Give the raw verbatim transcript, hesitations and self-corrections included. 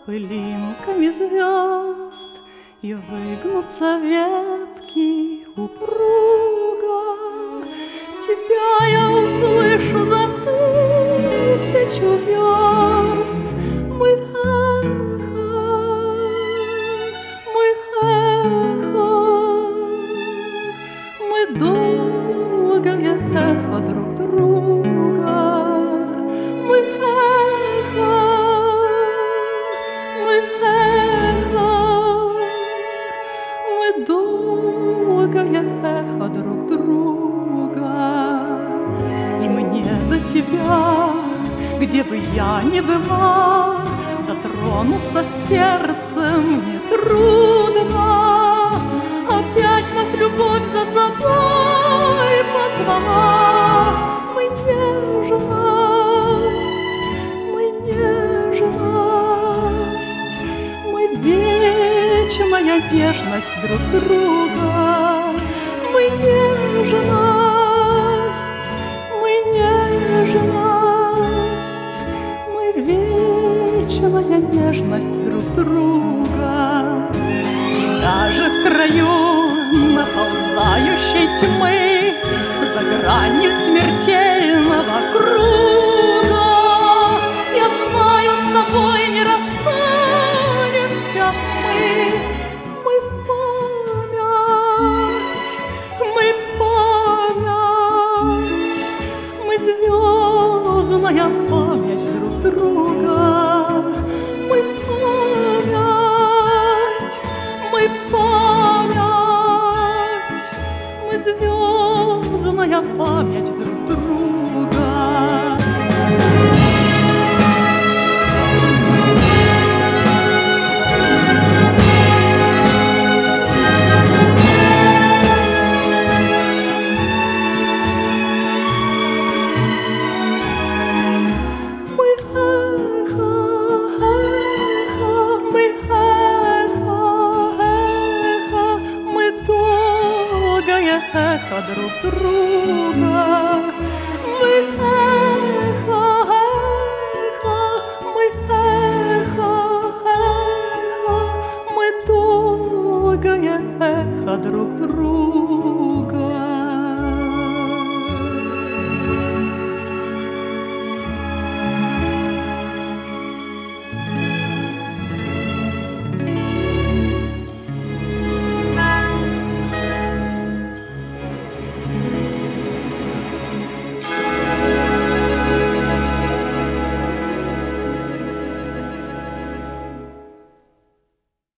пылинками звезд, и выгнутся ветки упруго. Тебя я услышу за тысячу верст. Мы эхо, мы эхо, мы долгое эхо друг друга. Мы эхо, мы эхо, мы долгое эхо друг друга. И мне до тебя, где бы я ни была, дотронуться сердцем нетрудно. Опять нас любовь за собой позвала. Мы нежность, мы нежность, мы вечная нежность друг друга. Мы нежность, мы нежность, мы вечная нежность друг друга. И даже в краю наползающей тьмы, за гранью смертельного круга, я знаю, с тобой не расстанемся мы. Мы память, мы память, мы звездная память друг друга. Мы память, мы память, мы звездная память друг друга. Эхо друг друга. Мы эхо, эхо, мы эхо, эхо, мы долгое эхо друг друга.